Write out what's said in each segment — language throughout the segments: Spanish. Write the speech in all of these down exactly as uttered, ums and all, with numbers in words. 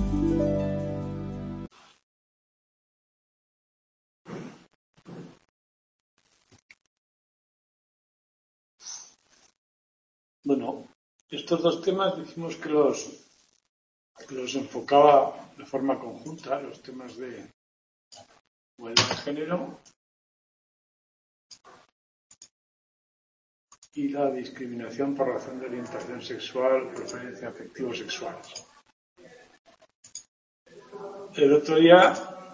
Bueno, estos dos temas dijimos que los, que los enfocaba de forma conjunta, los temas de igualdad de género y la discriminación por razón de orientación sexual, preferencia afectivo-sexuales. El otro día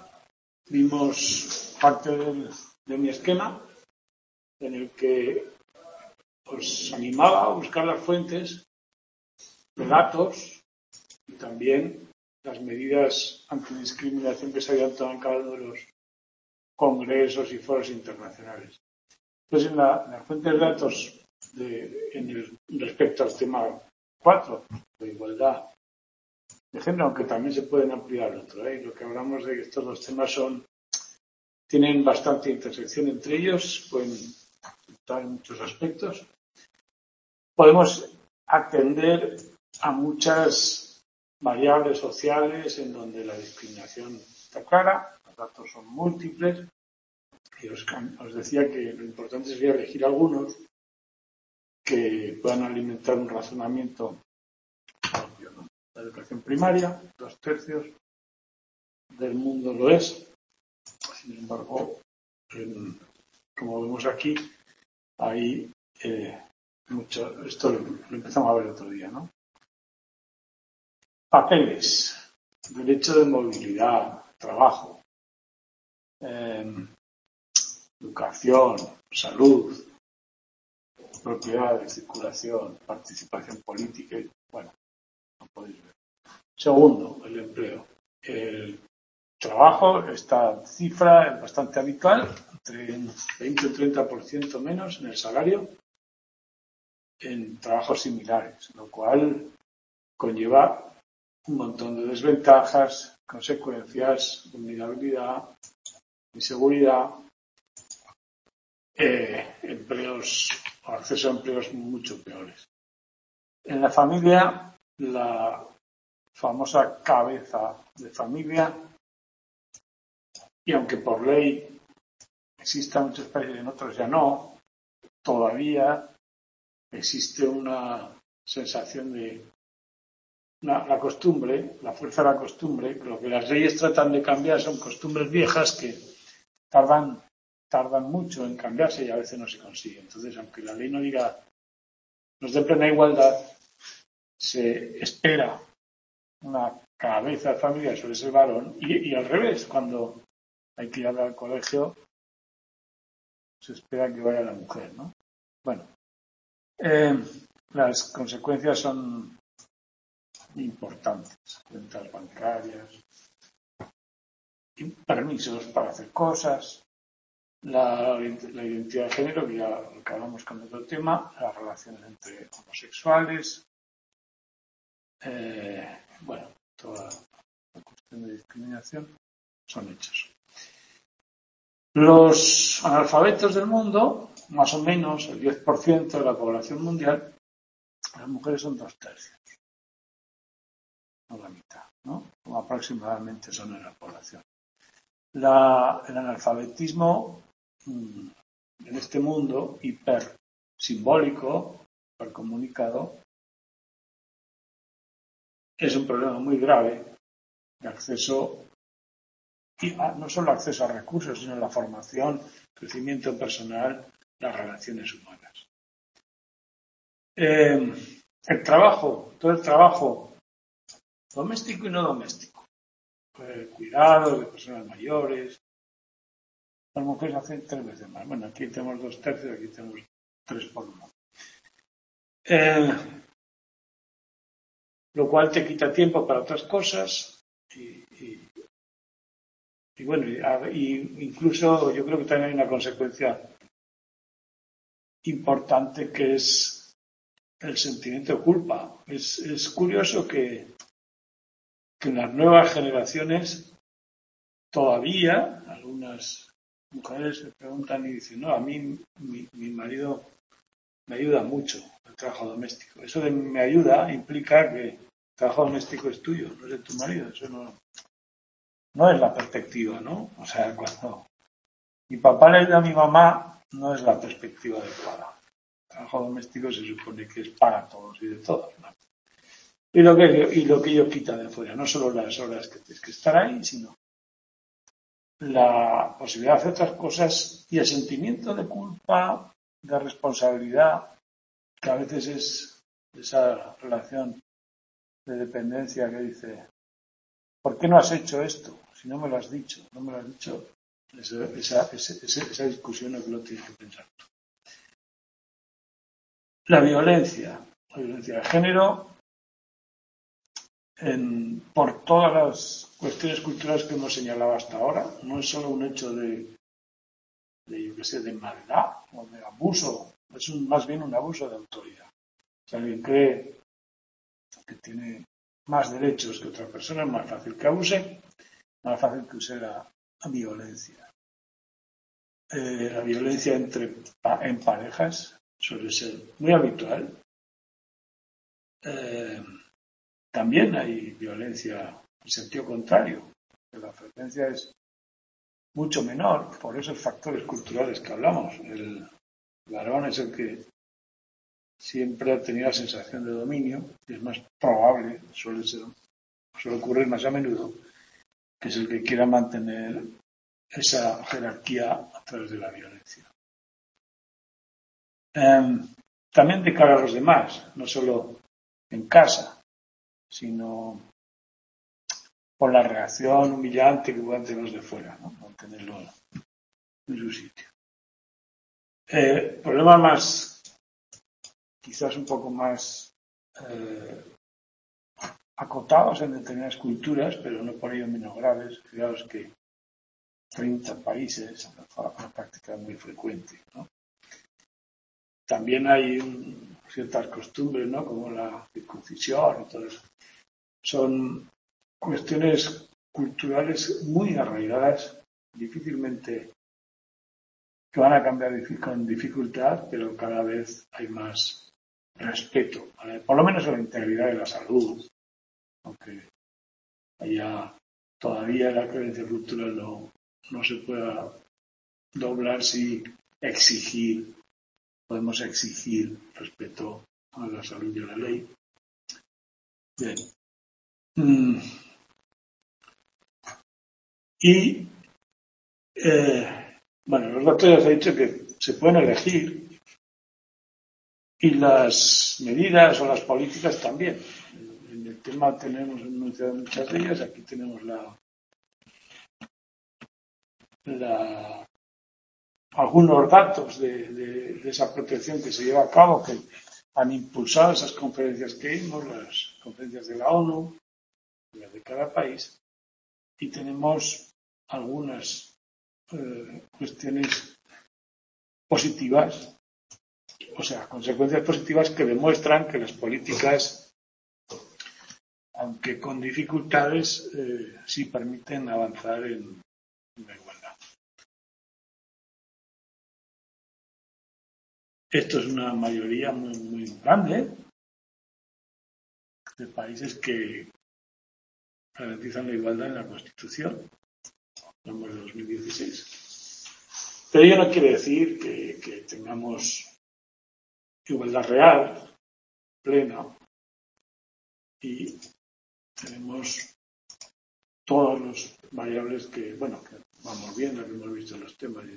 vimos parte del, de mi esquema en el que os animaba a buscar las fuentes de datos y también las medidas antidiscriminación que se habían tomado en cada uno de los congresos y foros internacionales. Entonces, en la, en la fuente de datos de, en el, respecto al tema cuatro, de igualdad de género, aunque también se pueden ampliar al otro, ¿eh? Lo que hablamos de que estos dos temas son tienen bastante intersección entre ellos, pueden estar en muchos aspectos. Podemos atender a muchas variables sociales en donde la discriminación está clara, los datos son múltiples, y os, os decía que lo importante sería elegir algunos que puedan alimentar un razonamiento propio, ¿no? La educación primaria, dos tercios del mundo lo es. Sin embargo, en, como vemos aquí, hay eh, mucho, esto lo, lo empezamos a ver otro día, ¿no? Papeles, derecho de movilidad, trabajo, eh, educación, salud, propiedad, circulación, participación política, y, bueno, no podéis ver. Segundo, el empleo. El trabajo, esta cifra es bastante habitual, entre veinte y treinta por ciento menos en el salario en trabajos similares, lo cual conlleva un montón de desventajas, consecuencias, vulnerabilidad, inseguridad, eh, empleos o acceso a empleos mucho peores. En la familia, la famosa cabeza de familia, y aunque por ley exista en muchos países y en otros ya no, todavía existe una sensación de la, la costumbre, la fuerza de la costumbre. Lo que las leyes tratan de cambiar son costumbres viejas que tardan, tardan mucho en cambiarse y a veces no se consigue. Entonces, aunque la ley no diga nos dé plena igualdad, se espera una cabeza de familia, suele ser varón, y, y al revés, cuando hay que ir al colegio, se espera que vaya la mujer, ¿no? Bueno, eh, las consecuencias son importantes, cuentas bancarias, permisos para hacer cosas, la, la identidad de género, que ya lo que hablamos con otro tema, las relaciones entre homosexuales, eh, bueno, toda la cuestión de discriminación son hechos. Los analfabetos del mundo, más o menos el diez por ciento de la población mundial, las mujeres son dos tercios, no la mitad, ¿no? Como aproximadamente son en la población. La, el analfabetismo mmm, en este mundo hiper simbólico, hiper comunicado, es un problema muy grave de acceso, y a, no solo acceso a recursos, sino la formación, crecimiento personal, las relaciones humanas. Eh, el trabajo, todo el trabajo doméstico y no doméstico, eh, cuidado de personas mayores, las mujeres hacen tres veces más. Bueno, aquí tenemos dos tercios, aquí tenemos tres por uno. Eh, lo cual te quita tiempo para otras cosas y, y, y bueno, y, y incluso yo creo que también hay una consecuencia importante que es el sentimiento de culpa. Es, es curioso que, que en las nuevas generaciones todavía algunas mujeres se preguntan y dicen, no, a mí mi, mi marido me ayuda mucho el trabajo doméstico. Eso de me ayuda implica que trabajo doméstico es tuyo, no es de tu marido. Eso no, no es la perspectiva, ¿no? O sea, cuando mi papá le ayuda a mi mamá, no es la perspectiva adecuada. El trabajo doméstico se supone que es para todos y de todos, ¿no? Y lo que, y lo que ellos quitan de fuera, no solo las horas que tienes que estar ahí, sino la posibilidad de hacer otras cosas y el sentimiento de culpa, de responsabilidad, que a veces es esa relación de dependencia que dice, ¿por qué no has hecho esto? Si no me lo has dicho, no me lo has dicho. Esa, esa, esa, esa discusión es que lo tienes que pensar tú. La violencia, la violencia de género, en, por todas las cuestiones culturales que hemos señalado hasta ahora, no es solo un hecho de, de yo qué sé, de maldad o de abuso, es un, más bien un abuso de autoridad. Si alguien cree que tiene más derechos que otra persona, es más fácil que abuse, más fácil que use la, la violencia. Eh, la violencia entre, en parejas suele ser muy habitual. Eh, también hay violencia en sentido contrario, que la frecuencia es mucho menor por esos factores culturales que hablamos. El varón es el que siempre ha tenido la sensación de dominio y es más probable, suele ser, suele ocurrir más a menudo, que es el que quiera mantener esa jerarquía a través de la violencia. Eh, también de cara a los demás, no solo en casa, sino por la reacción humillante que puedan tener los de fuera, ¿no? Mantenerlo en su sitio. Eh, problemas más, quizás un poco más eh, acotados en determinadas culturas, pero no por ello menos graves. Fijaos que treinta países, una práctica muy frecuente, ¿no? También hay un, ciertas costumbres, ¿no? Como la circuncisión y todo eso. Son cuestiones culturales muy arraigadas, difícilmente que van a cambiar con dificultad, pero cada vez hay más respeto, ¿vale? Por lo menos a la integridad de la salud, aunque haya todavía la creencia cultural no, no se pueda doblar si exigir, podemos exigir respeto a la salud y a la ley. Bien. Mm. Y eh, bueno, los datos ya se ha dicho que se pueden elegir y las medidas o las políticas también. En el tema tenemos enunciado muchas de ellas. Aquí tenemos la, la algunos datos de, de, de esa protección que se lleva a cabo, que han impulsado esas conferencias que vimos, las conferencias de la ONU, las de cada país, y tenemos algunas eh, cuestiones positivas, o sea, consecuencias positivas que demuestran que las políticas, aunque con dificultades, eh, sí permiten avanzar en, en la igualdad. Esto es una mayoría muy, muy grande de países que garantizan la igualdad en la Constitución, hablamos de dos mil dieciséis. Pero ello no quiere decir que, que tengamos igualdad real, plena, y tenemos todas las variables que, bueno, que vamos viendo, que hemos visto en los temas.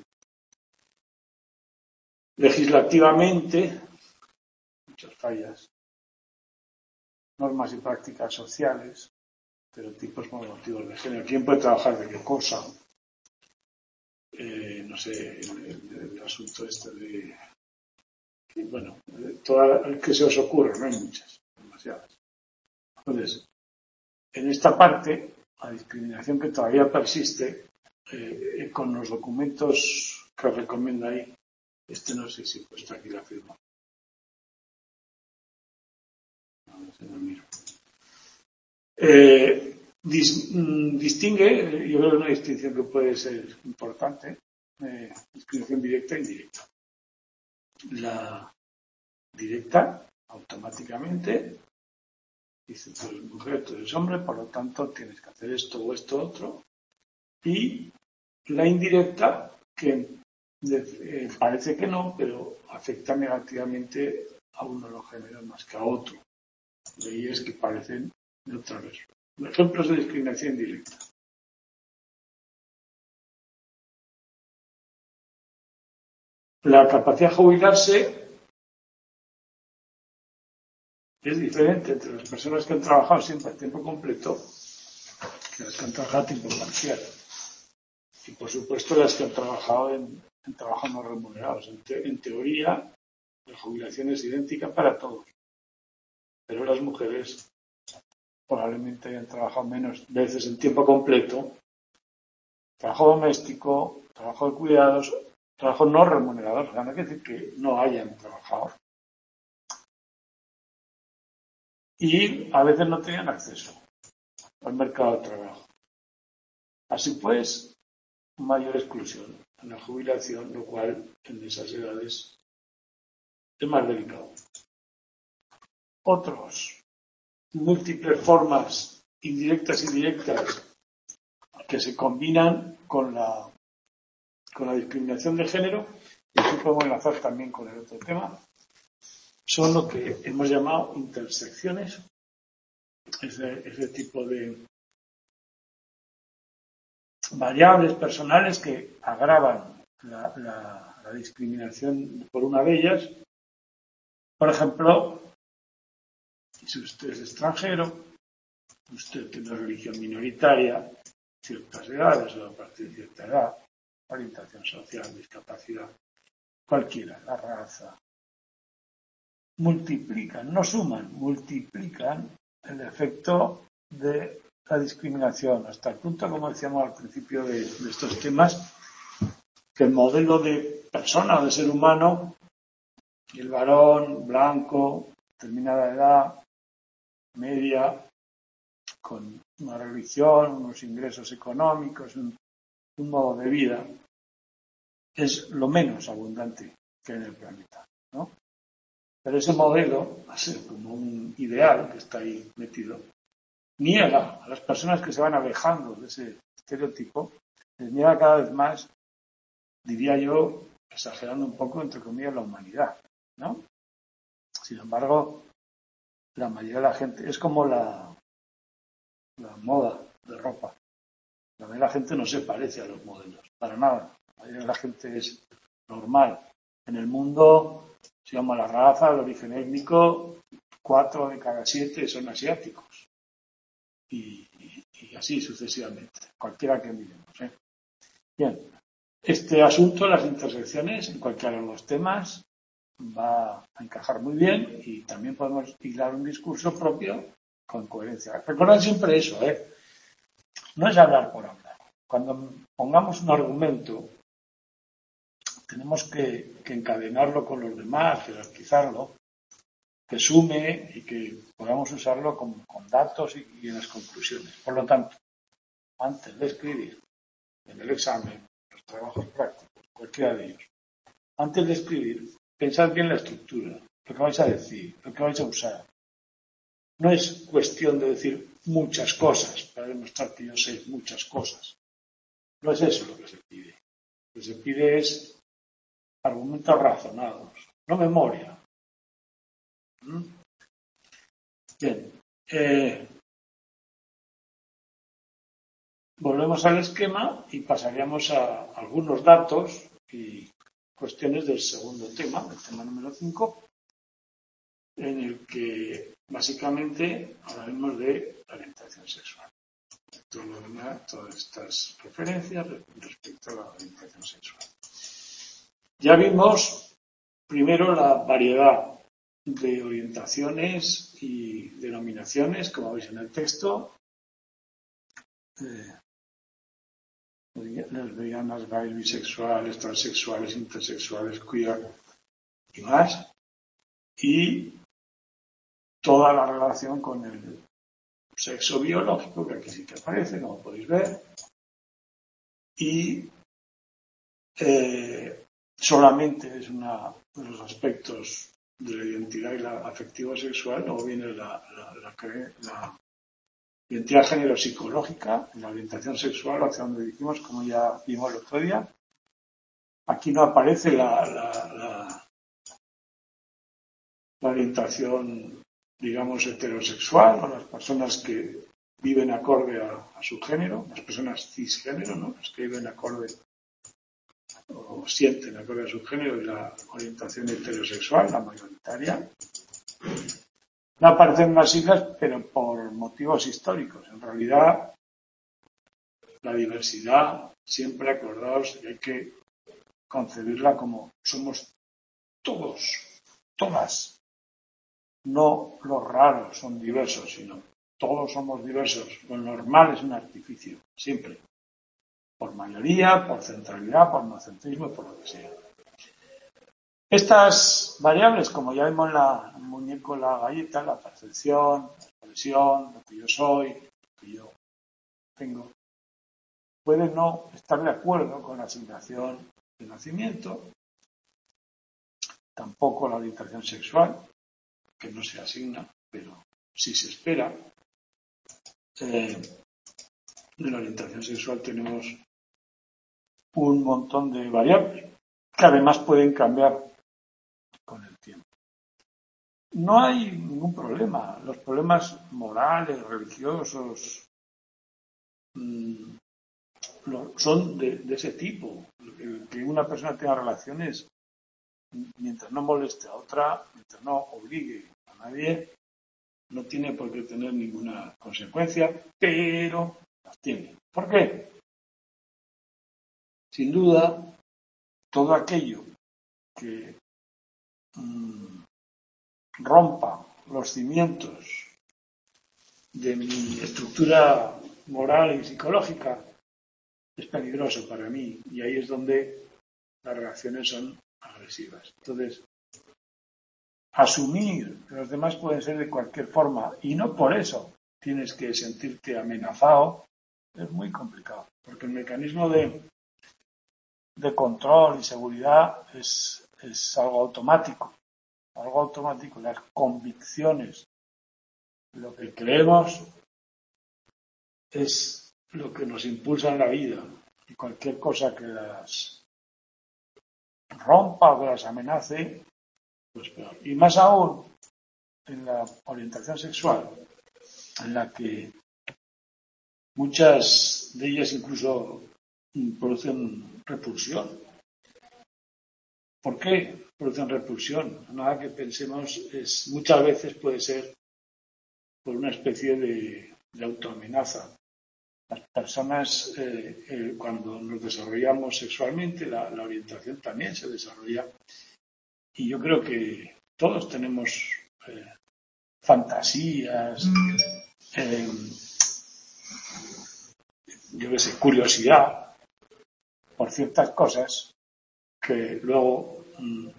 Legislativamente, muchas fallas, normas y prácticas sociales, estereotipos por motivos de género. ¿Quién puede trabajar de qué cosa? Eh, no sé, el, el, el asunto este de... Que, bueno, todas que se os ocurra, no hay muchas, demasiadas. Entonces, en esta parte, la discriminación que todavía persiste, eh, con los documentos que os recomiendo ahí, este no sé si he puesto aquí la firma. A ver si lo miro. Eh, dis, distingue, yo creo que una distinción que puede ser importante, eh, discriminación directa e indirecta. La directa, automáticamente, Dice, tú eres mujer, tú eres hombre, por lo tanto tienes que hacer esto o esto otro. Y la indirecta, que eh, parece que no, pero afecta negativamente a uno de los géneros más que a otro. Leyes que parecen neutrales. Ejemplos de discriminación directa. La capacidad de jubilarse es diferente entre las personas que han trabajado siempre a tiempo completo que las que han trabajado a tiempo parcial. Y por supuesto las que han trabajado en, en trabajos no remunerados. En, te, en teoría, la jubilación es idéntica para todos. Pero las mujeres probablemente hayan trabajado menos veces en tiempo completo. Trabajo doméstico, trabajo de cuidados, trabajo no remunerados. O sea, no quiere decir que no hayan trabajado. Y a veces no tenían acceso al mercado de trabajo. Así pues, mayor exclusión en la jubilación, lo cual en esas edades es más delicado. Otros, múltiples formas indirectas y directas que se combinan con la, con la discriminación de género, y aquí podemos enlazar también con el otro tema, son lo que hemos llamado intersecciones, ese, ese tipo de variables personales que agravan la, la, la discriminación por una de ellas. Por ejemplo, si usted es extranjero, usted tiene una religión minoritaria, ciertas edades o a partir de cierta edad, orientación social, discapacidad, cualquiera, la raza, multiplican, no suman, multiplican el efecto de la discriminación, hasta el punto, como decíamos al principio de, de estos temas, que el modelo de persona o de ser humano, el varón blanco, determinada edad, media, con una religión, unos ingresos económicos, un, un modo de vida, es lo menos abundante que hay en el planeta, ¿no? Pero ese modelo, así como un ideal que está ahí metido, niega a las personas que se van alejando de ese estereotipo, les niega cada vez más, diría yo, exagerando un poco, entre comillas, la humanidad, ¿no? Sin embargo, la mayoría de la gente, es como la, la moda de ropa. La mayoría de la gente no se parece a los modelos, para nada. La mayoría de la gente es normal. En el mundo, se llama la raza, el origen étnico, cuatro de cada siete son asiáticos. Y, y, y así sucesivamente, cualquiera que miremos, ¿eh? Bien, este asunto, las intersecciones, en cualquiera de los temas, va a encajar muy bien y también podemos hilar un discurso propio con coherencia. Recordad siempre eso, ¿eh? No es hablar por hablar. Cuando pongamos un argumento, tenemos que, que encadenarlo con los demás, jerarquizarlo, que sume y que podamos usarlo con, con datos y, y en las conclusiones. Por lo tanto, antes de escribir en el examen, los trabajos prácticos, cualquiera de ellos, antes de escribir, pensad bien la estructura, lo que vais a decir, lo que vais a usar. No es cuestión de decir muchas cosas para demostrar que yo sé muchas cosas. No es eso lo que se pide. Lo que se pide es argumentos razonados, no memoria. ¿Mm? Bien. Eh, volvemos al esquema y pasaríamos a algunos datos y cuestiones del segundo tema, el tema número cinco, en el que básicamente hablaremos de orientación sexual. Todo lo demás, todas estas referencias respecto a la orientación sexual. Ya vimos primero la variedad de orientaciones y denominaciones, como veis en el texto, eh, lesbianas, gays, bisexuales, transexuales, intersexuales, queer y más, y toda la relación con el sexo biológico, que aquí sí que aparece, como podéis ver, y eh, solamente es uno de los aspectos de la identidad y la afectivo-sexual, luego viene la, la, la, la identidad género-psicológica, la orientación sexual, hacia donde dijimos, como ya vimos el otro día. Aquí no aparece la, la, la, la orientación, digamos, heterosexual, o las personas que viven acorde a, a su género, las personas cisgénero, ¿no? Las que viven acorde o sienten acorde a su género, y la orientación heterosexual, la mayoritaria. No aparecen las siglas, pero por motivos históricos. En realidad, la diversidad, siempre acordaos que hay que concebirla como somos todos, todas. No los raros son diversos, sino todos somos diversos. Lo normal es un artificio, siempre. Por mayoría, por centralidad, por nocentrismo, por lo que sea. Estas variables, como ya vimos en la en el muñeco, la galleta, la percepción, la expresión, lo que yo soy, lo que yo tengo, pueden no estar de acuerdo con la asignación de nacimiento, tampoco la orientación sexual, que no se asigna, pero sí se espera. Eh, en la orientación sexual tenemos un montón de variables que además pueden cambiar con el tiempo. No hay ningún problema. Los problemas morales, religiosos, mmm, son de, de ese tipo. Que una persona tenga relaciones mientras no moleste a otra, mientras no obligue a nadie, no tiene por qué tener ninguna consecuencia, pero las tiene. ¿Por qué? Sin duda, todo aquello que mmm, rompa los cimientos de mi estructura moral y psicológica es peligroso para mí, y ahí es donde las reacciones son agresivas. Entonces, asumir que los demás pueden ser de cualquier forma y no por eso tienes que sentirte amenazado es muy complicado, porque el mecanismo de, de control y seguridad es, es algo automático, algo automático. Las convicciones, lo que creemos, es lo que nos impulsa en la vida, y cualquier cosa que las rompa o que las amenace, pues peor. Y más aún en la orientación sexual, en la que muchas de ellas incluso producen repulsión. ¿Por qué producen repulsión? Nada que pensemos, es muchas veces puede ser por una especie de, de autoamenaza. Las personas, eh, eh, cuando nos desarrollamos sexualmente, la, la orientación también se desarrolla. Y yo creo que todos tenemos eh, fantasías, eh, yo qué sé, curiosidad por ciertas cosas que luego mmm,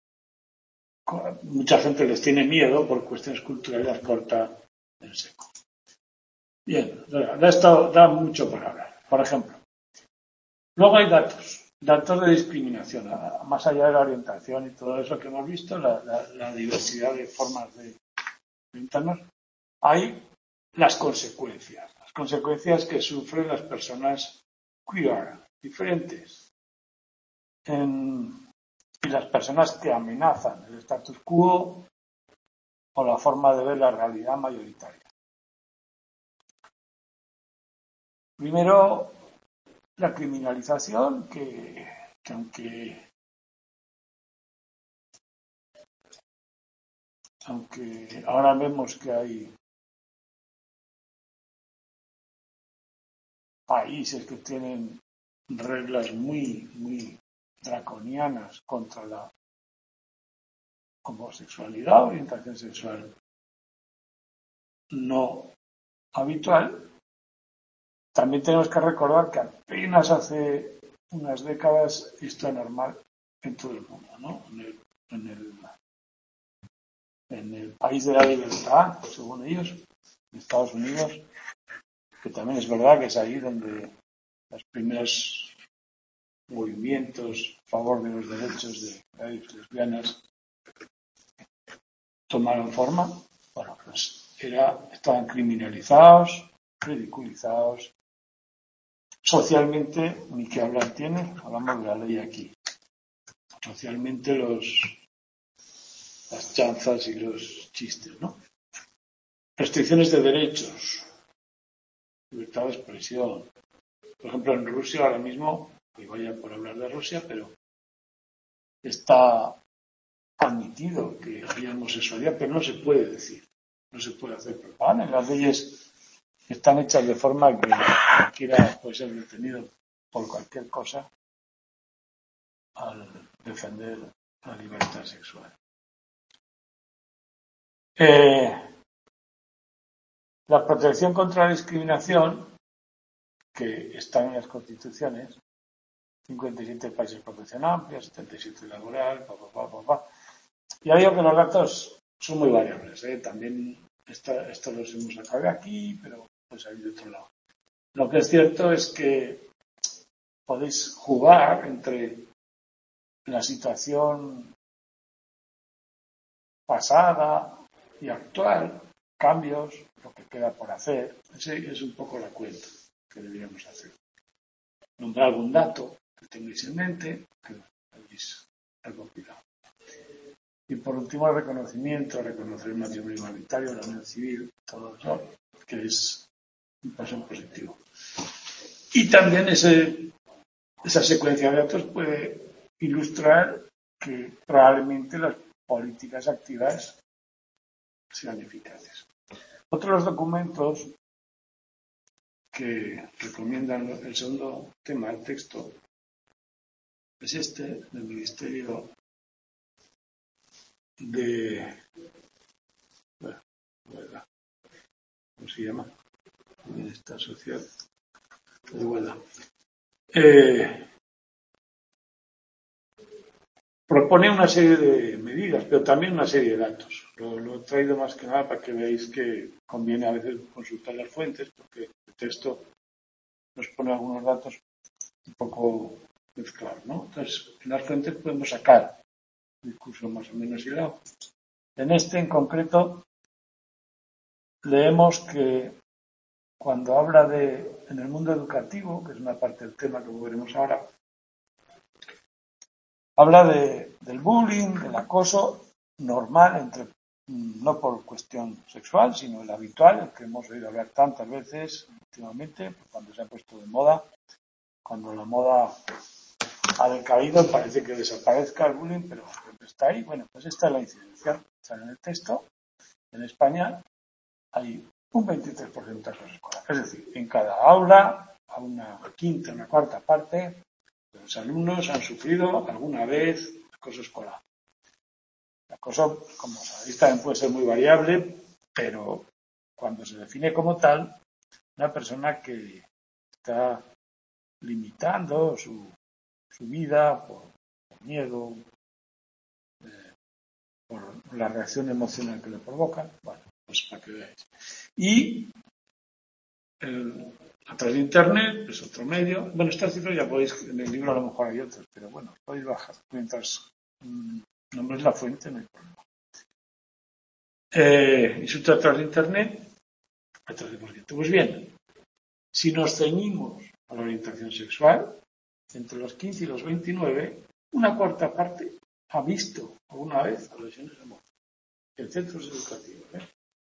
mucha gente les tiene miedo por cuestiones culturales, las corta en seco. Bien, de esto da mucho para hablar. Por ejemplo, luego hay datos, datos de discriminación, más allá de la orientación y todo eso que hemos visto, la, la, la diversidad de formas de orientarnos, hay las consecuencias, las consecuencias que sufren las personas queer, diferentes, en, y las personas que amenazan el status quo o la forma de ver la realidad mayoritaria. Primero, la criminalización, que, que aunque, aunque ahora vemos que hay países que tienen reglas muy, muy draconianas contra la homosexualidad, orientación sexual no habitual, también tenemos que recordar que apenas hace unas décadas esto es normal en todo el mundo, ¿no? En el, en el, en el país de la libertad, según ellos, en Estados Unidos, que también es verdad que es ahí donde los primeros movimientos a favor de los derechos de gays y lesbianas tomaron forma, bueno, pues era, estaban criminalizados, ridiculizados, socialmente, ni que hablar tiene, hablamos de la ley aquí. Socialmente los las chanzas y los chistes, ¿no? Restricciones de derechos, libertad de expresión. Por ejemplo, en Rusia ahora mismo, y vaya por hablar de Rusia, pero está admitido que haya homosexualidad, pero no se puede decir, no se puede hacer propaganda. Las leyes están hechas de forma que cualquiera puede ser detenido por cualquier cosa al defender la libertad sexual. Eh, la protección contra la discriminación, que está en las constituciones, cincuenta y siete países protección amplia, setenta y siete laboral, pa, pa, pa, pa, pa. Ya digo que los datos son muy variables, ¿eh? También esta, esto los hemos sacado de aquí, pero pues hay de otro lado. Lo que es cierto es que podéis jugar entre la situación pasada y actual, cambios, lo que queda por hacer. Ese es un poco la cuenta que deberíamos hacer. Nombrar algún dato que tengáis en mente, que habéis recopilado. Y por último, el reconocimiento, reconocer el matrimonio igualitario, la unión civil, todo eso, que es un paso positivo. Y también ese, esa secuencia de datos puede ilustrar que probablemente las políticas activas sean eficaces. Otros documentos que recomiendan el segundo tema del texto es este, del Ministerio de... Bueno, ¿cómo se llama? Bienestar social. De igualdad. Eh, propone una serie de medidas, pero también una serie de datos. Lo, lo he traído más que nada para que veáis que conviene a veces consultar las fuentes, porque el texto nos pone algunos datos un poco mezclados, ¿no? Entonces, en las fuentes podemos sacar un discurso más o menos hilado. En este, en concreto, leemos que cuando habla de, en el mundo educativo, que es una parte del tema que veremos ahora, habla de, del bullying, del acoso normal, entre, no por cuestión sexual, sino el habitual, el que hemos oído hablar tantas veces últimamente, cuando se ha puesto de moda, cuando la moda ha decaído, parece que desaparezca el bullying, pero está ahí. Bueno, pues esta es la incidencia. Sale en el texto. En España hay un veintitrés por ciento de acoso escolar. Es decir, en cada aula, a una quinta, una cuarta parte, los alumnos han sufrido alguna vez acoso escolar. El acoso, como sabéis, también puede ser muy variable, pero cuando se define como tal, una persona que está limitando su, su vida por, por miedo, eh, por la reacción emocional que le provocan, bueno, pues para que veáis. Y el, a través de Internet es otro medio. Bueno, estas cifras ya podéis, en el libro a lo mejor hay otras, pero bueno, podéis bajar. Mientras mmm, nombres la fuente, no hay problema. Eh, insulto a través de Internet, a través de por ciento. Pues bien, si nos ceñimos a la orientación sexual, entre los quince y los veintinueve, una cuarta parte ha visto alguna vez agresiones homófobas en centros educativos. ¿eh?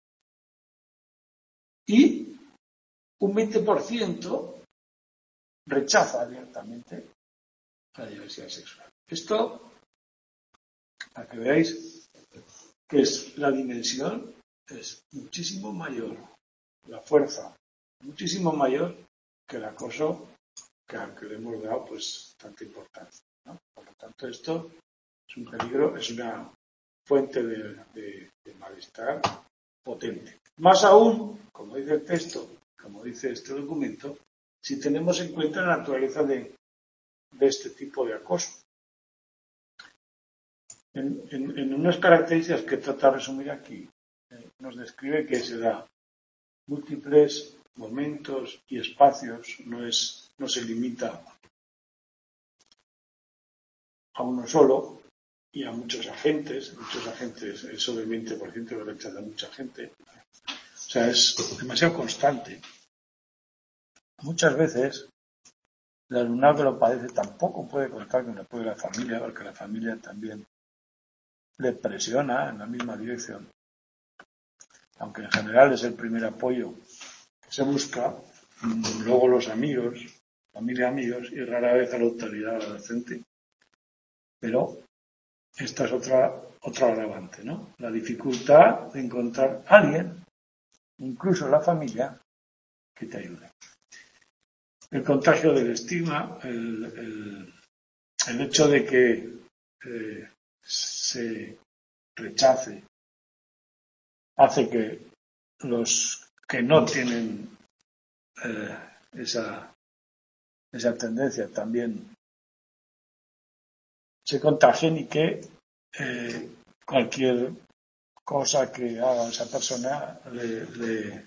Y un veinte por ciento rechaza abiertamente la diversidad sexual. Esto, para que veáis que es la dimensión, es muchísimo mayor, la fuerza, muchísimo mayor que el acoso que al que le hemos dado pues tanta importancia, ¿no? Por lo tanto, esto es un peligro, es una fuente de, de, de malestar potente. Más aún, como dice el texto, como dice este documento, si tenemos en cuenta la naturaleza de, de este tipo de acoso. En, en, en unas características que trata de resumir aquí, eh, nos describe que se da múltiples momentos y espacios, no, es, no se limita a uno solo, y a muchos agentes, muchos agentes, es sobre el veinte por ciento que rechaza mucha gente. O sea, es demasiado constante. Muchas veces el alumnado que lo padece tampoco puede contar con el apoyo de la familia, porque la familia también le presiona en la misma dirección. Aunque en general es el primer apoyo que se busca, luego los amigos, familia amigos, y rara vez a la autoridad, a la docente. Pero esta es otra, otro agravante, ¿no? La dificultad de encontrar a alguien, incluso la familia, que te ayude. El contagio del estigma, el, el, el hecho de que eh, se rechace, hace que los que no tienen eh, esa, esa tendencia también se contagien y que eh, cualquier cosa que haga esa persona le, le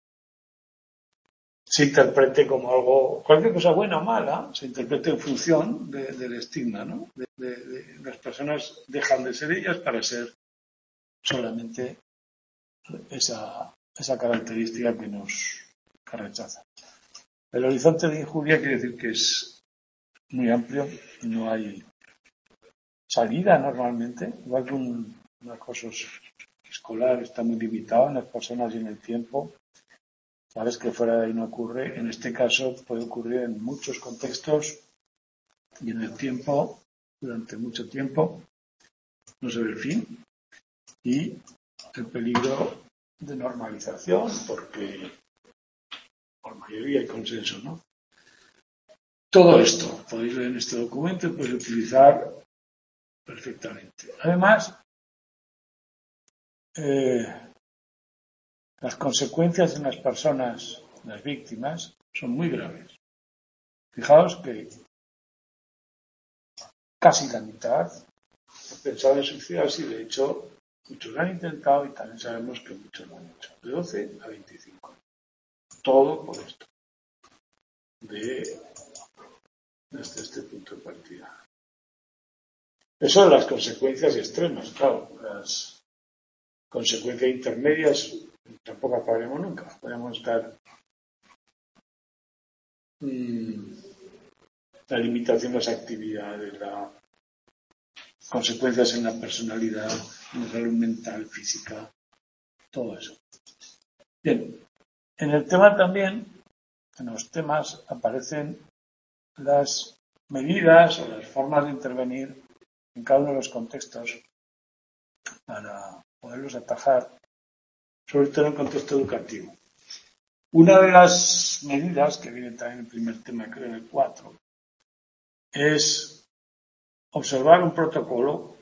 se interprete como algo, cualquier cosa buena o mala, se interprete en función de, del estigma, ¿no? De, de, de, las personas dejan de ser ellas para ser solamente esa, esa característica que nos que rechaza. El horizonte de injuria quiere decir que es muy amplio, no hay salida normalmente, igual que un, un acoso escolar está muy limitado en las personas y en el tiempo. Sabes que fuera de ahí no ocurre. En este caso puede ocurrir en muchos contextos y en el tiempo, durante mucho tiempo, no se ve el fin. Y el peligro de normalización, porque por mayoría hay consenso, ¿no? Todo esto podéis ver en este documento y podéis utilizar perfectamente. Además, eh, las consecuencias en las personas, las víctimas, son muy graves. Fijaos que casi la mitad han pensado en suicidarse y de hecho muchos lo han intentado y también sabemos que muchos lo han hecho. De doce a veinticinco. Todo por esto. De, desde este punto de partida. Eso son las consecuencias extremas, claro. Las consecuencias intermedias tampoco acabaremos nunca. Podemos estar mmm, la limitación de las actividades, las consecuencias en la personalidad, en la salud mental, física, todo eso. Bien, en el tema también, en los temas aparecen las medidas o las formas de intervenir en cada uno de los contextos para poderlos atajar, sobre todo en el contexto educativo. Una de las medidas, que viene también en el primer tema, creo en el cuatro, es observar un protocolo,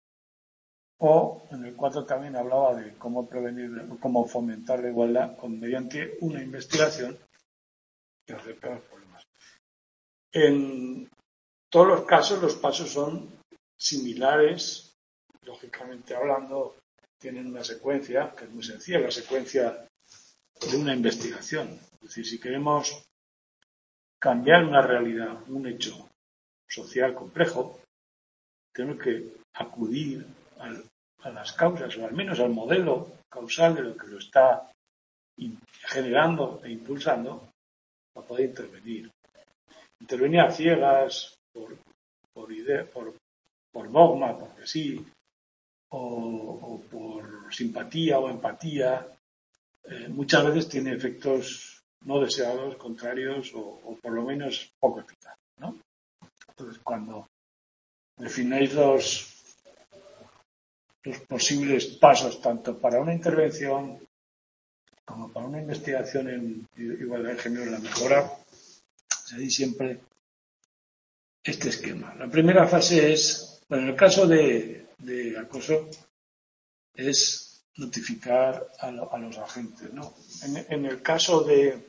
o en el cuatro también hablaba de cómo prevenir, cómo fomentar la igualdad con, mediante una investigación que acerca los problemas. En todos los casos los pasos son similares, lógicamente hablando, tienen una secuencia que es muy sencilla, la secuencia de una investigación. Es decir, si queremos cambiar una realidad, un hecho social complejo, tenemos que acudir al, a las causas, o al menos al modelo causal de lo que lo está generando e impulsando, para poder intervenir. Intervenir a ciegas, por, por idea, por, por dogma, porque sí, o, o por simpatía o empatía, eh, muchas veces tiene efectos no deseados, contrarios, o, o por lo menos poco eficaces, ¿no? Entonces, cuando defináis los, los posibles pasos tanto para una intervención como para una investigación en igualdad de género en la mejora, seguís siempre este esquema. La primera fase es, bueno, en el caso de, de acoso, es notificar a, lo, a los agentes, ¿no? En, en el caso de,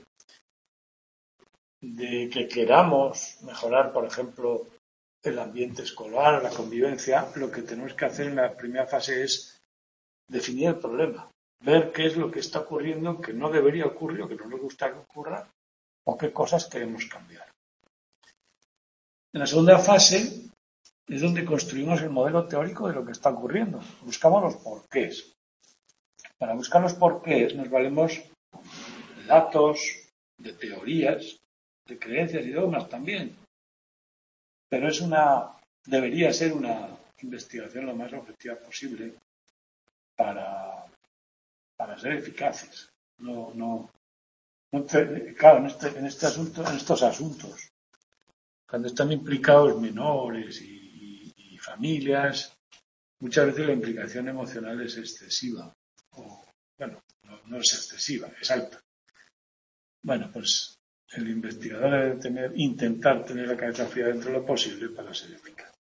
de que queramos mejorar, por ejemplo, el ambiente escolar, la convivencia, lo que tenemos que hacer en la primera fase es definir el problema, ver qué es lo que está ocurriendo, que no debería ocurrir o que no nos gusta que ocurra, o qué cosas queremos cambiar. En la segunda fase es donde construimos el modelo teórico de lo que está ocurriendo. Buscamos los porqués. Para buscar los porqués nos valemos de datos, de teorías, de creencias y dogmas también. Pero es una, debería ser una investigación lo más objetiva posible para, para ser eficaces. No, no, no te, claro, en este, en este asunto, en estos asuntos, cuando están implicados menores y, y, y familias, muchas veces la implicación emocional es excesiva. O, bueno, no, no es excesiva, es alta. Bueno, pues el investigador debe tener, intentar tener la cabeza fría dentro de lo posible para ser eficaz.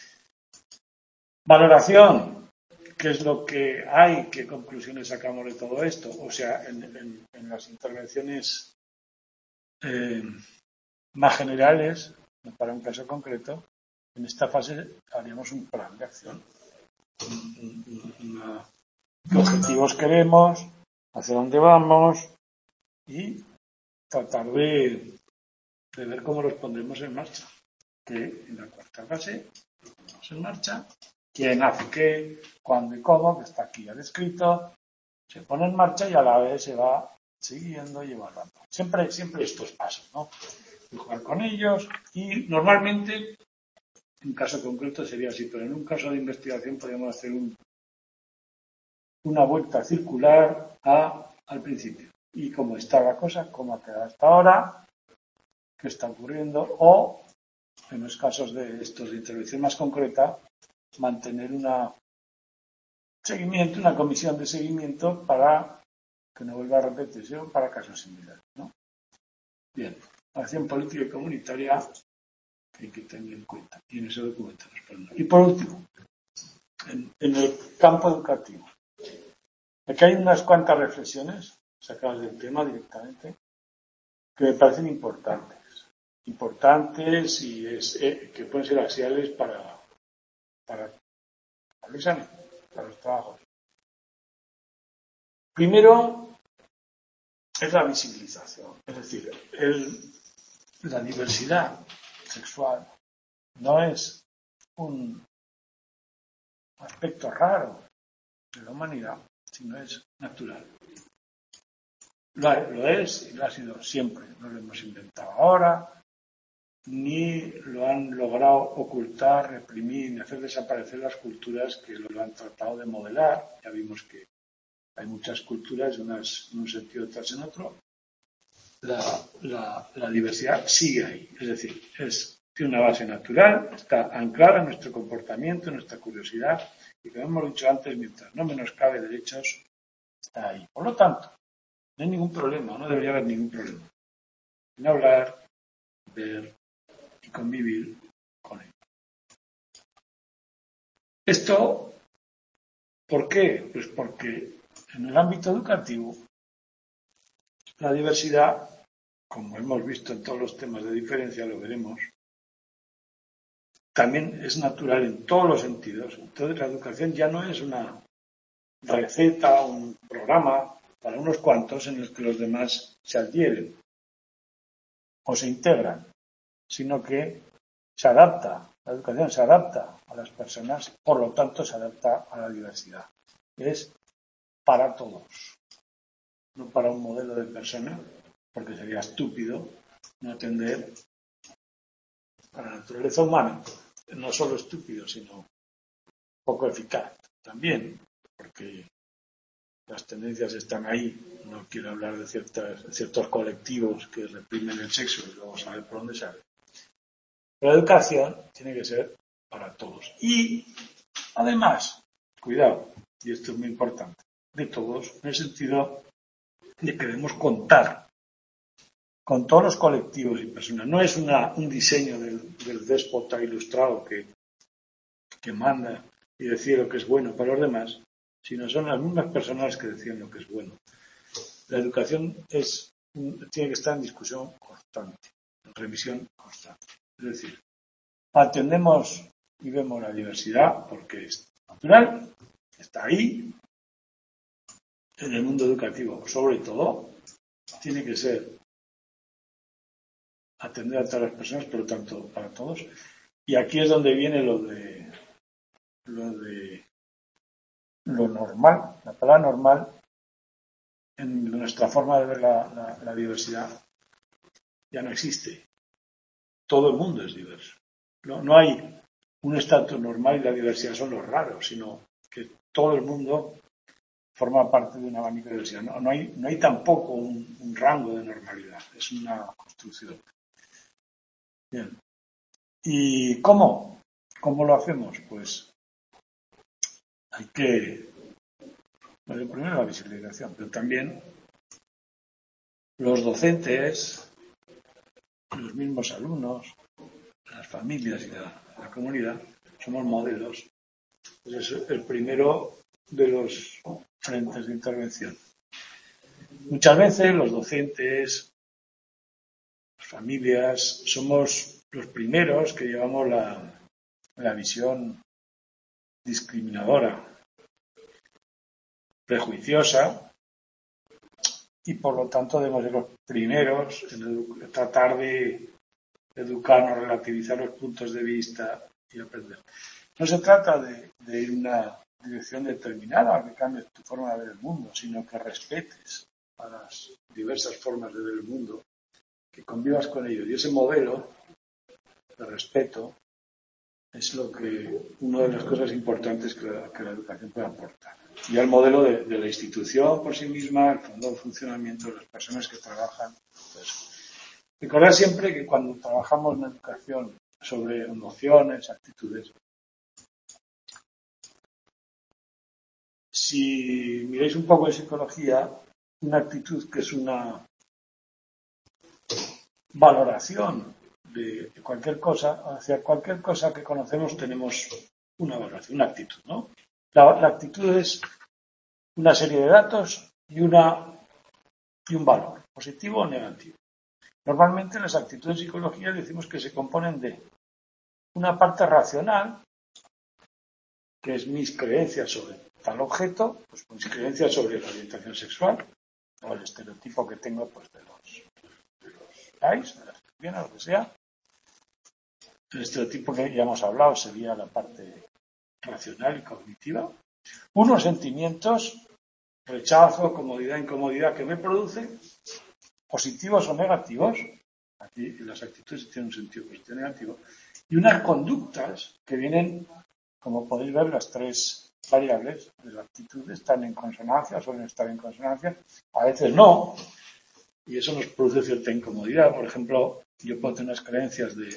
Valoración. ¿Qué es lo que hay? ¿Qué conclusiones sacamos de todo esto? O sea, en, en, en las intervenciones eh, más generales, para un caso concreto, en esta fase haríamos un plan de acción. Una, ¿qué objetivos queremos? ¿Hacia dónde vamos? Y tratar de, de ver cómo los pondremos en marcha. Que en la cuarta fase lo ponemos en marcha. ¿Quién hace qué? ¿Cuándo y cómo? Que está aquí ya descrito. Se pone en marcha y a la vez se va siguiendo y llevando. Siempre, siempre estos pasos, ¿no? Y jugar con ellos. Y normalmente, en un caso concreto sería así, pero en un caso de investigación podríamos hacer un, una vuelta circular a, al principio. Y cómo está la cosa, cómo ha quedado hasta ahora, qué está ocurriendo, o en los casos de estos de intervención más concreta, mantener una seguimiento, una comisión de seguimiento para que no vuelva a repetirse para casos similares, ¿no? Bien, acción política y comunitaria que hay que tener en cuenta y en ese documento nos ponen. Y por último, en, en el campo educativo. Aquí hay unas cuantas reflexiones sacadas del tema directamente que me parecen importantes. Importantes y es, eh, que pueden ser axiales para, para, para el examen, para los trabajos. Primero, es la visibilización. Es decir, el, la diversidad sexual no es un aspecto raro de la humanidad, sino es natural. Lo, lo es y lo ha sido siempre. No lo hemos inventado ahora, ni lo han logrado ocultar, reprimir, ni hacer desaparecer las culturas que lo han tratado de modelar. Ya vimos que hay muchas culturas, unas en un sentido, otras en otro. La, la, la diversidad sigue ahí. Es decir, es, tiene una base natural, está anclada en nuestro comportamiento, en nuestra curiosidad, y como hemos dicho antes, mientras no menoscabe derechos, está ahí. Por lo tanto, no hay ningún problema, no debería haber ningún problema en hablar, ver y convivir con él. Esto, ¿por qué? Pues porque en el ámbito educativo la diversidad, como hemos visto en todos los temas de diferencia, lo veremos, también es natural en todos los sentidos. Entonces la educación ya no es una receta, un programa para unos cuantos en el que los demás se adhieren o se integran, sino que se adapta, la educación se adapta a las personas, por lo tanto se adapta a la diversidad. Es para todos, no para un modelo de persona, porque sería estúpido no atender a la naturaleza humana, no solo estúpido, sino poco eficaz también, porque las tendencias están ahí. No quiero hablar de ciertas, ciertos colectivos que reprimen el sexo y luego saber por dónde sale. La educación tiene que ser para todos. Y, además, cuidado, y esto es muy importante, de todos, en el sentido de que debemos contar con todos los colectivos y personas. No es una, un diseño del, del déspota ilustrado que, que manda y decide lo que es bueno para los demás, sino son las mismas personas que deciden lo que es bueno. La educación es, tiene que estar en discusión constante, en revisión constante. Es decir, atendemos y vemos la diversidad porque es natural, está ahí. En el mundo educativo, sobre todo, tiene que ser atender a todas las personas, pero tanto para todos. Y aquí es donde viene lo de lo de lo normal. La palabra normal en nuestra forma de ver la, la, la diversidad ya no existe. Todo el mundo es diverso. No, no hay un estatus normal y la diversidad son los raros, sino que todo el mundo forma parte de un abanico de diversidad. No, no, hay, no hay tampoco un, un rango de normalidad, es una construcción. Bien. ¿Y cómo? ¿Cómo lo hacemos? Pues hay que, bueno, primero la visibilización, pero también los docentes, los mismos alumnos, las familias y la, la comunidad, somos modelos. Pues es el primero de los frentes de intervención. Muchas veces los docentes, las familias, somos los primeros que llevamos la, la visión discriminadora, prejuiciosa, y por lo tanto debemos ser los primeros en tratar de educarnos, relativizar los puntos de vista y aprender. No se trata de, de ir en una dirección determinada que cambies tu forma de ver el mundo, sino que respetes a las diversas formas de ver el mundo, que convivas con ellos. Y ese modelo de respeto es lo que una de las cosas importantes que la, que la educación puede aportar. Y el modelo de, de la institución por sí misma, el fondo de funcionamiento de las personas que trabajan. Pues, recordad siempre que cuando trabajamos en educación sobre emociones, actitudes, si miráis un poco de psicología, una actitud que es una valoración de cualquier cosa, hacia cualquier cosa que conocemos tenemos una valoración, una actitud, ¿no? La, la actitud es una serie de datos y, una, y un valor, positivo o negativo. Normalmente las actitudes en psicología decimos que se componen de una parte racional, que es mis creencias sobre tal objeto, pues mis creencias sobre la orientación sexual, o el estereotipo que tengo pues de los, de los gays, de las lesbianas, lo que sea. El estereotipo que ya hemos hablado sería la parte racional y cognitiva. Unos sentimientos, rechazo, comodidad, incomodidad, que me producen, positivos o negativos. Aquí las actitudes tienen un sentido positivo y negativo. Y unas conductas que vienen, como podéis ver, las tres variables de la actitud están en consonancia, suelen estar en consonancia, a veces no, y eso nos produce cierta incomodidad. Por ejemplo, yo puedo tener unas creencias de,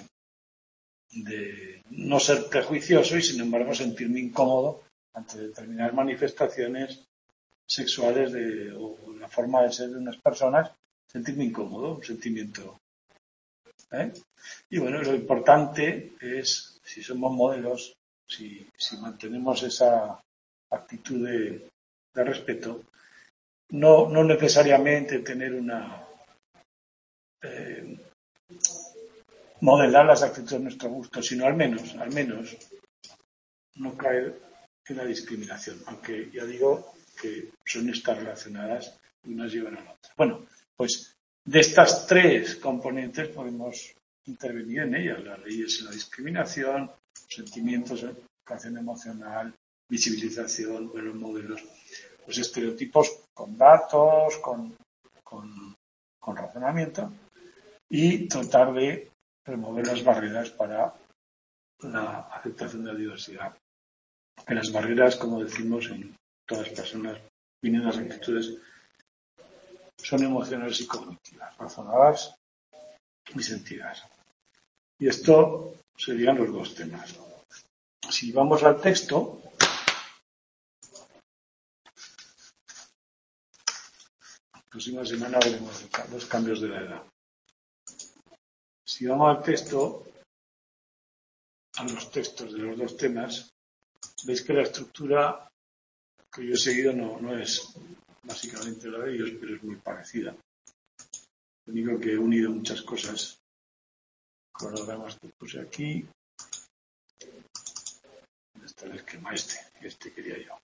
de no ser prejuicioso y, sin embargo, sentirme incómodo ante determinadas manifestaciones sexuales de, o la forma de ser de unas personas, sentirme incómodo, un sentimiento. ¿eh? Y bueno, lo importante es, si somos modelos, si, si mantenemos esa actitud de, de respeto, no, no necesariamente tener una eh, modelar las actitudes de nuestro gusto, sino al menos, al menos no caer en la discriminación, aunque ya digo que son estas relacionadas y unas llevan a la otra. Bueno, pues de estas tres componentes podemos intervenir en ellas, las leyes y la discriminación, sentimientos, educación emocional, visibilización de los modelos, pues estereotipos con datos, con, con, con razonamiento, y tratar de remover las barreras para la aceptación de la diversidad. Que las barreras, como decimos, en todas las personas vienen las actitudes, son emocionales y cognitivas, razonadas y sentidas. Y esto serían los dos temas. Si vamos al texto, la próxima semana veremos los cambios de la edad. Si vamos al texto, a los textos de los dos temas, veis que la estructura que yo he seguido no, no es básicamente la de ellos, pero es muy parecida. Lo único que he unido muchas cosas, cronogramas que puse aquí. ¿Dónde está el esquema este? Este quería yo.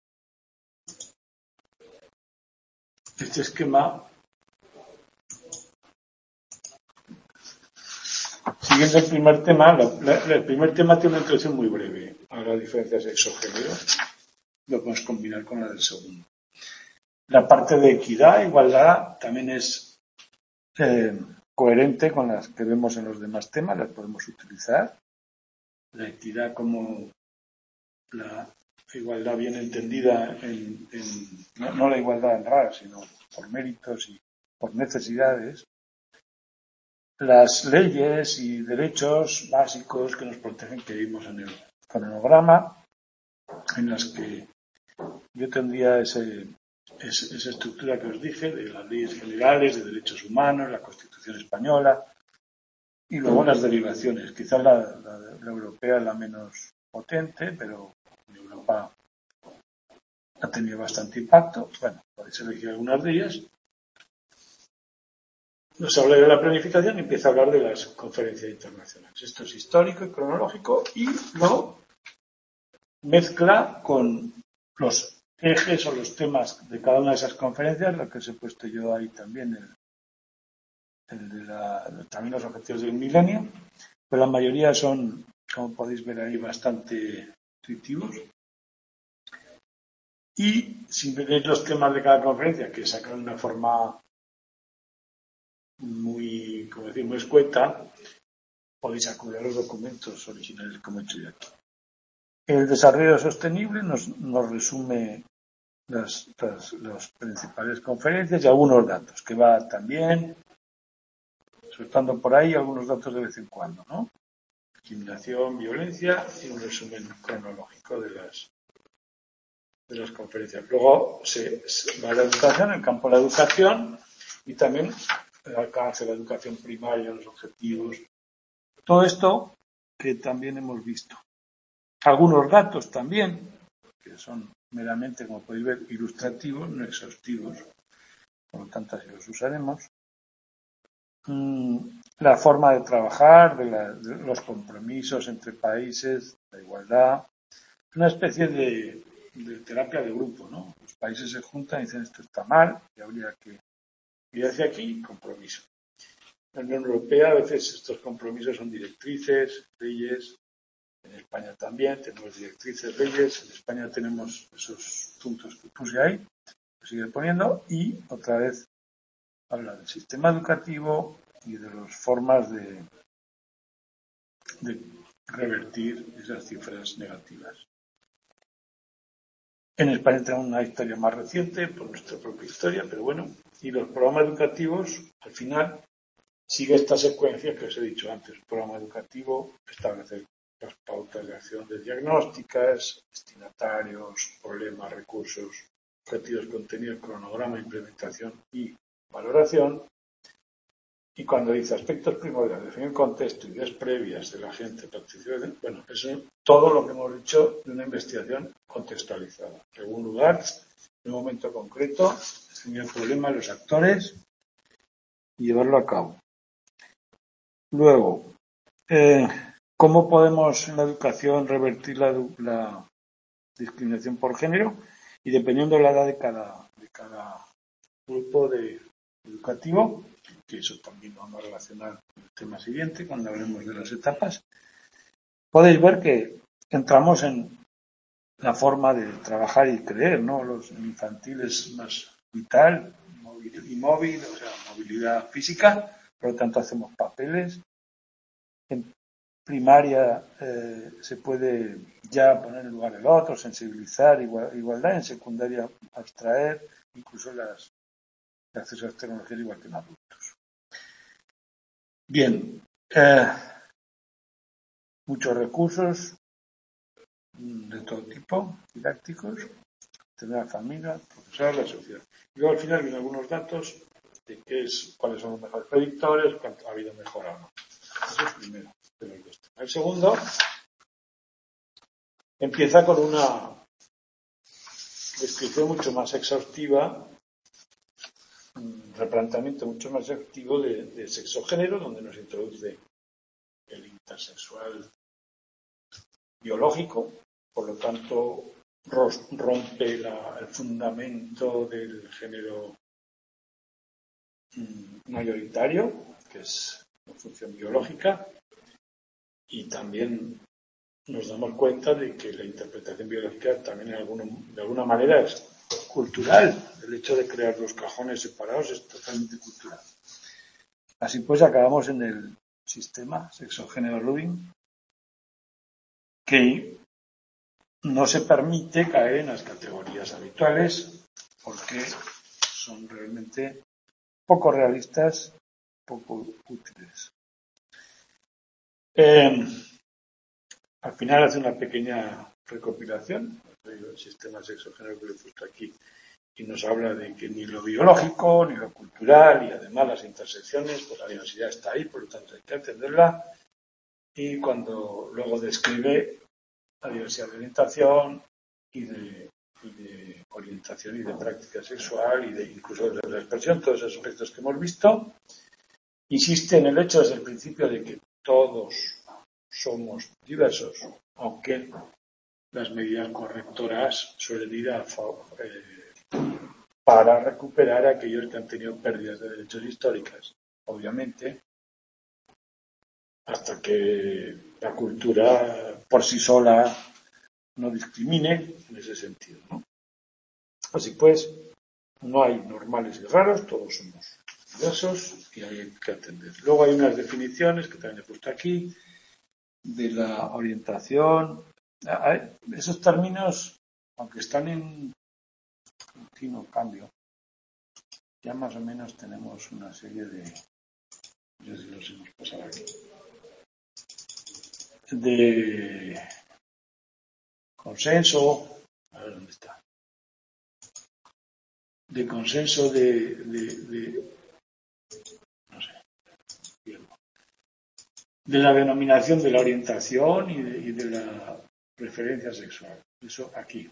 Este esquema, siguiendo el primer tema, la, la, el primer tema tiene una introducción muy breve a la diferencia de sexo-género. Lo podemos combinar con la del segundo. La parte de equidad, igualdad, también es eh, coherente con las que vemos en los demás temas, las podemos utilizar. La equidad como la igualdad bien entendida, en, en, no, no la igualdad en ras, sino por méritos y por necesidades. Las leyes y derechos básicos que nos protegen, que vimos en el cronograma, en las que yo tendría ese, ese, esa estructura que os dije, de las leyes generales, de derechos humanos, la Constitución española, y luego las derivaciones. Quizás la, la, la europea es la menos potente, pero en Europa ha tenido bastante impacto. Bueno, podéis elegir algunas de ellas. Nos habla de la planificación y empieza a hablar de las conferencias internacionales. Esto es histórico y cronológico y lo mezcla con los ejes o los temas de cada una de esas conferencias, lo que os he puesto yo ahí también, el, el de la, también los objetivos del milenio, pero la mayoría son, como podéis ver ahí, bastante intuitivos. Y si veis los temas de cada conferencia, que sacan una forma muy, como decir, muy escueta, podéis acudir a los documentos originales como he hecho yo aquí. El desarrollo sostenible nos, nos resume las, las, las principales conferencias y algunos datos, que va también soltando por ahí algunos datos de vez en cuando, ¿no? Discriminación, violencia y un resumen cronológico de las de las conferencias. Luego se, se va a la educación, el campo de la educación y también el alcance de la educación primaria, los objetivos. Todo esto que también hemos visto. Algunos datos también, que son meramente, como podéis ver, ilustrativos, no exhaustivos, por lo tanto así los usaremos. Mm, la forma de trabajar, de, la, de los compromisos entre países, la igualdad, una especie de, de terapia de grupo, ¿no? Los países se juntan y dicen esto está mal y habría que ir hacia aquí, compromiso. En la Unión Europea a veces estos compromisos son directrices, leyes. En España también tenemos directrices, leyes. En España tenemos esos puntos que puse ahí, que sigue poniendo, y otra vez habla del sistema educativo y de las formas de, de revertir esas cifras negativas. En España tenemos una historia más reciente por nuestra propia historia, pero bueno, y los programas educativos, al final, sigue esta secuencia que os he dicho antes. El programa educativo establece las pautas de acción de diagnósticas, destinatarios, problemas, recursos, objetivos, contenido, cronograma, implementación y valoración. Y cuando dice aspectos primordiales, definir contexto, ideas previas de la gente, participación, bueno, eso es todo lo que hemos dicho de una investigación contextualizada. En un lugar, en un momento concreto, definir el problema, los actores y llevarlo a cabo. Luego, eh, ¿cómo podemos en la educación revertir la, la discriminación por género? Y dependiendo de la edad de cada, de cada grupo de educativo, que eso también lo vamos a relacionar con el tema siguiente, cuando hablemos de las etapas, podéis ver que entramos en la forma de trabajar y creer, ¿no? Los infantiles más vital y móvil, o sea, movilidad física, por lo tanto hacemos papeles. En primaria eh, se puede ya poner en lugar el otro, sensibilizar, igual, igualdad, en secundaria abstraer, incluso las de acceso a las tecnologías igual que en adultos. Bien, eh, muchos recursos de todo tipo, didácticos, tener la familia, profesor, la sociedad. Y luego al final vienen algunos datos de qué es, cuáles son los mejores predictores, cuánto ha habido mejora o no. Eso es el primero. El segundo empieza con una descripción mucho más exhaustiva, un replanteamiento mucho más exhaustivo de, de sexo-género, donde nos introduce el intersexual biológico, por lo tanto rompe la, el fundamento del género mayoritario, que es una función biológica, y también nos damos cuenta de que la interpretación biológica también en alguna, de alguna manera es cultural. El hecho de crear los cajones separados es totalmente cultural. Así pues, acabamos en el sistema sexo-género-Rubin, que no se permite caer en las categorías habituales porque son realmente poco realistas, poco útiles. Eh, al final hace una pequeña recopilación del sistema sexo-género que le he puesto aquí y nos habla de que ni lo biológico ni lo cultural y además las intersecciones, pues la diversidad está ahí, por lo tanto hay que atenderla, y cuando luego describe la diversidad de orientación y de, y de orientación y de práctica sexual y de incluso de la expresión, todos esos aspectos que hemos visto, insiste en el hecho desde el principio de que todos somos diversos, aunque las medidas correctoras suelen ir a favor, eh, para recuperar a aquellos que han tenido pérdidas de derechos históricas, obviamente, hasta que la cultura por sí sola no discrimine en ese sentido, ¿no? Así pues, no hay normales y raros, todos somos diversos y hay que atender. Luego hay unas definiciones que también he puesto aquí de la orientación. Esos términos, aunque están en continuo cambio, ya más o menos tenemos una serie de, no sé si los hemos pasado aquí, de consenso, a ver dónde está, de consenso de, de, de no sé, de la denominación de la orientación y de, y de la preferencia sexual. Eso aquí.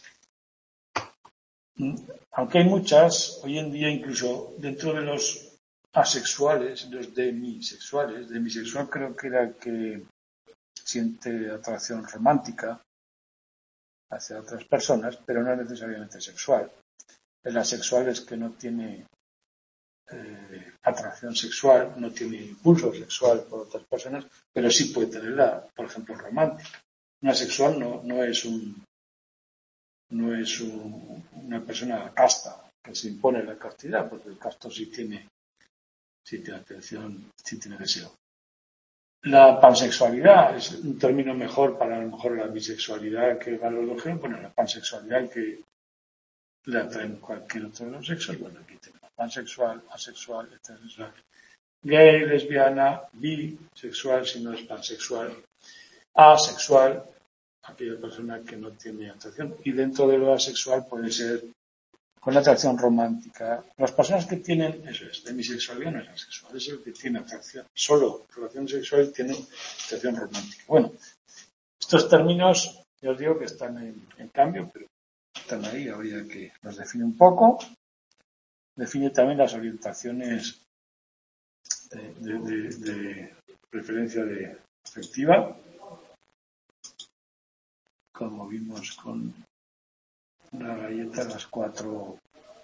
Aunque hay muchas, hoy en día incluso dentro de los asexuales, los demisexuales, demisexual creo que era el que siente atracción romántica hacia otras personas, pero no necesariamente sexual. El asexual es que no tiene eh, atracción sexual, no tiene impulso sexual por otras personas, pero sí puede tenerla, por ejemplo, romántica. Un asexual no, no es un no es un, una persona casta que se impone la castidad, porque el casto sí tiene, sí tiene atención, sí tiene deseo. La pansexualidad es un término mejor para a lo mejor la bisexualidad que para los géneros. Bueno, la pansexualidad que le atraen cualquier otro de los sexos. Bueno, aquí tenemos pansexual, asexual, heterosexual, gay, lesbiana, bisexual, si no es pansexual, asexual, aquella persona que no tiene atracción, y dentro de lo asexual puede ser con atracción romántica. Las personas que tienen, eso es, demisexualidad no es asexual, es el que tiene atracción, solo relaciones sexuales tiene atracción romántica. Bueno, estos términos, ya os digo que están en, en cambio, pero están ahí, habría que los define un poco. Define también las orientaciones de, de, de, de preferencia de afectiva, como vimos con la galleta, las cuatro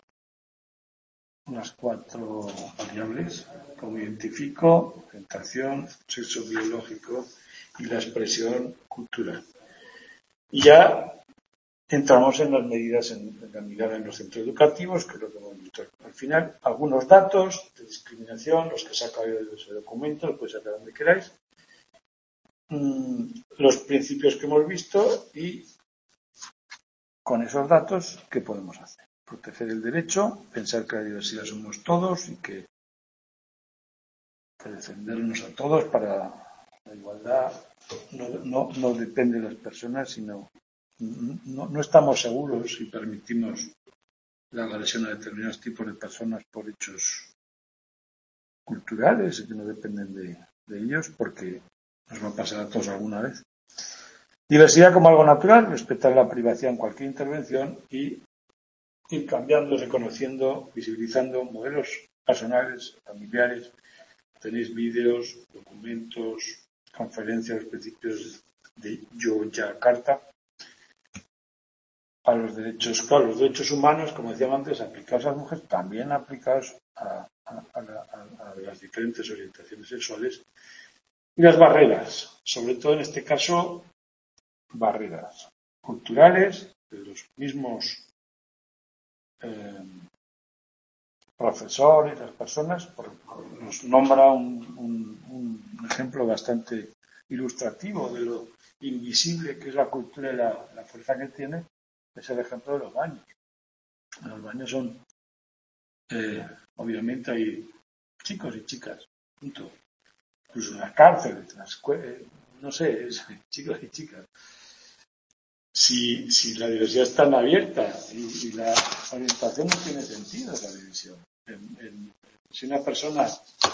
las cuatro variables, como identifico, orientación, sexo biológico y la expresión cultural. Y ya entramos en las medidas en, en la mirada en los centros educativos, que es lo que hemos visto al final. Algunos datos de discriminación, los que he sacado de ese documento, los podéis sacar donde queráis. Mm, los principios que hemos visto y con esos datos, ¿qué podemos hacer? Proteger el derecho, pensar que la diversidad somos todos y que, que defendernos a todos para la igualdad no, no, no depende de las personas, sino no, no estamos seguros si permitimos la agresión a determinados tipos de personas por hechos culturales que no dependen de, de ellos, porque nos va a pasar a todos alguna vez. Diversidad como algo natural, respetar la privacidad en cualquier intervención y ir cambiando, reconociendo, visibilizando modelos personales, familiares. Tenéis vídeos, documentos, conferencias, principios de Yogyakarta a los derechos, claro, los derechos humanos, como decíamos antes, aplicados a las mujeres, también aplicados a, a, a, la, a, a las diferentes orientaciones sexuales Y las barreras, sobre todo en este caso, barreras culturales de los mismos eh, profesores, las personas. Por, por, nos nombra un, un, un ejemplo bastante ilustrativo de lo invisible que es la cultura y la, la fuerza que tiene, es el ejemplo de los baños. Los baños son, eh, obviamente hay chicos y chicas, punto. Incluso en las cárceles, en las escuelas, no sé, es, chicos y chicas. Si, si la diversidad es tan abierta y, y la orientación no tiene sentido, la división. En, en, si una persona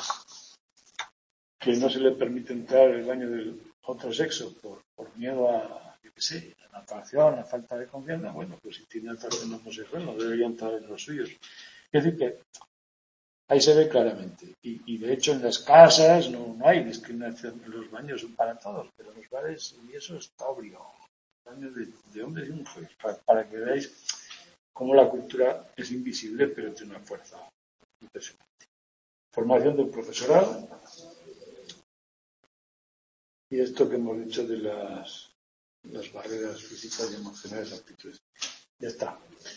que no se le permite entrar al baño del otro sexo por, por miedo a, yo qué sé, a la atracción, a la falta de confianza, bueno, pues si tiene atracción homosexual no debería entrar en los suyos. Es decir, que ahí se ve claramente. Y, y de hecho en las casas no, no hay discriminación, los baños son para todos, pero en los bares y eso está obligado. Baños de, de hombres y mujeres, para, para que veáis cómo la cultura es invisible, pero tiene una fuerza impresionante. Formación del profesorado y esto que hemos dicho de las, las barreras físicas y emocionales, actitudes. Ya está.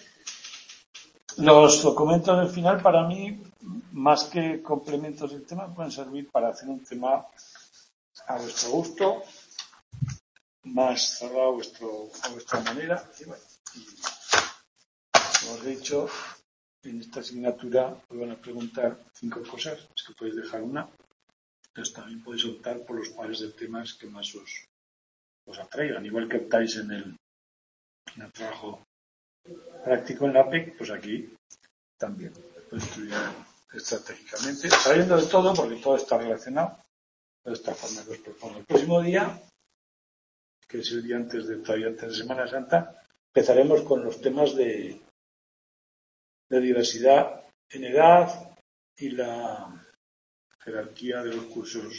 Los documentos del final, para mí, más que complementos del tema, pueden servir para hacer un tema a vuestro gusto, más cerrado a, vuestro, a vuestra manera. Y bueno, y, como os he dicho, en esta asignatura os van a preguntar cinco cosas, es que podéis dejar una. Entonces también podéis optar por los pares de temas que más os, os atraigan. Igual que optáis en el, en el trabajo práctico en la P E C, pues aquí también. Podéis estudiar estratégicamente, sabiendo de todo, porque todo está relacionado, de esta forma que os propongo. El próximo día, que es el día antes de, todavía antes de Semana Santa, empezaremos con los temas de, de diversidad en edad y la jerarquía de los cursos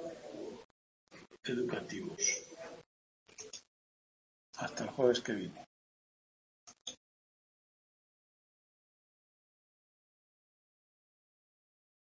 educativos. Hasta el jueves que viene.